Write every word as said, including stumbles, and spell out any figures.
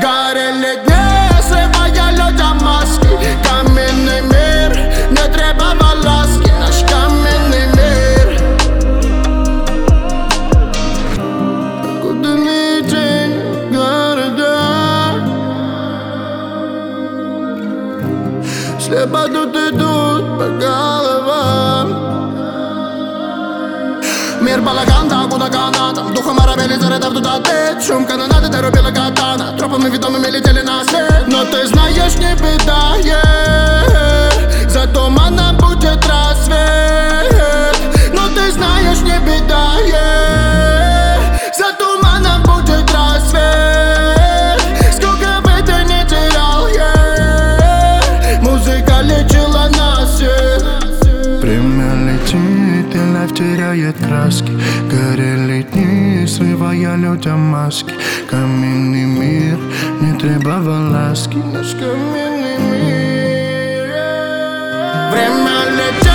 Горели дни, срывая людям маски. Каменный мир, не требовал ласки. Наш каменный мир. Кудный день города, слепо тут идут по головам. Мир балаган, да куда канатом. Духом арабели зарядав туда ты. Шум канонады дорубила катана. Тропами ведомыми летели на след. Но ты знаешь, не беда, yeah. За туманом будет рассвет. Но ты знаешь, не беда, yeah. За туманом будет рассвет. Сколько бы ты не терял, yeah. Музыка лечила нас всех. Время летит, и лайф теряет краски. Горели дни, срывая людям маски. Каменный мир, не требовал ласки. Наш каменный мир. Время летит.